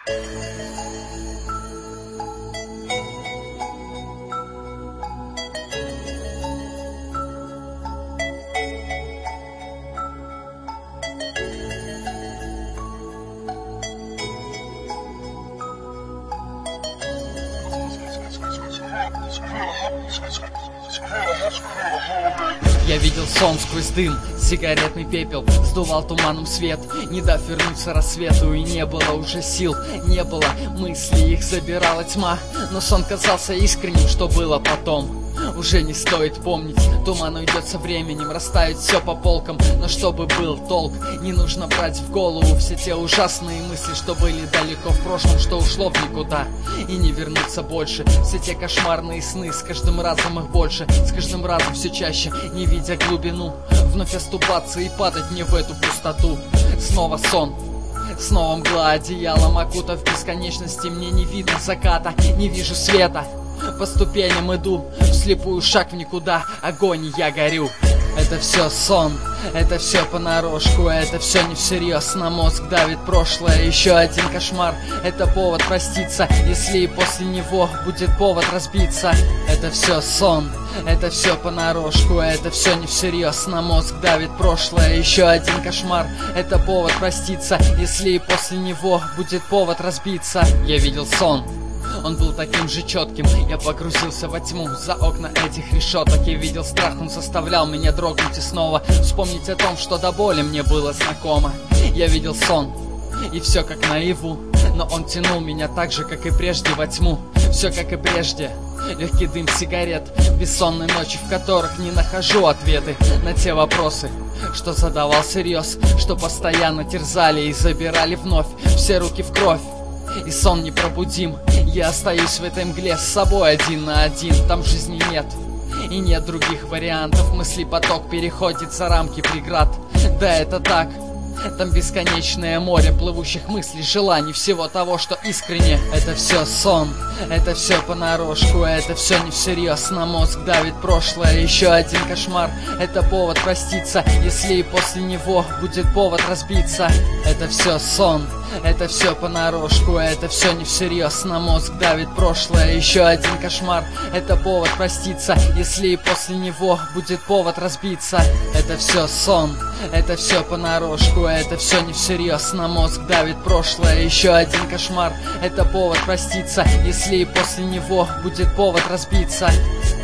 Я видел сон сквозь дым, сигаретный пепел сдувал туманом свет, не дав вернуться рассвету. И не было уже сил, не было мыслей, их забирала тьма. Но сон казался искренним, что было потом уже не стоит помнить. Туман уйдет со временем, растает все по полкам. Но чтобы был толк, не нужно брать в голову все те ужасные мысли, что были далеко в прошлом, что ушло в никуда и не вернуться больше. Все те кошмарные сны, с каждым разом их больше, с каждым разом все чаще, не видя глубину. Вновь оступаться и падать мне в эту пустоту. Снова сон, снова мгла одеялом окутав бесконечности. Мне не видно заката, не вижу света. По ступеням иду, вслепую шаг в никуда, огонь, я горю. Это все сон, это все понарошку, это все не всерьез. На мозг давит прошлое, еще один кошмар. Это повод проститься, если и после него будет повод разбиться. Это все сон, это все понарошку, это все не всерьез. На мозг давит прошлое, еще один кошмар. Это повод проститься, если и после него будет повод разбиться. Я видел сон, он был таким же четким. Я погрузился во тьму за окна этих решеток. Я видел страх, он заставлял меня дрогнуть и снова вспомнить о том, что до боли мне было знакомо. Я видел сон, и все как наяву, но он тянул меня так же, как и прежде, во тьму. Все как и прежде, легкий дым сигарет, бессонные ночи, в которых не нахожу ответы на те вопросы, что задавал всерьез, что постоянно терзали и забирали вновь все руки в кровь. И сон непробудим, я остаюсь в этой мгле с собой один на один. Там жизни нет, и нет других вариантов. Мысли поток переходит за рамки преград. Да, это так. Там бесконечное море плывущих мыслей, желаний, всего того, что искренне. Это все сон, это все понарошку, это все не всерьез. На мозг давит прошлое, еще один кошмар. Это повод проститься, если и после него будет повод разбиться. Это все сон, это все понарошку, это все не всерьез. На мозг давит прошлое, еще один кошмар. Это повод проститься, если и после него будет повод разбиться. Это все сон, это все понарошку, это все не всерьез. На мозг давит прошлое, еще один кошмар. Это повод проститься, если и после него будет повод разбиться.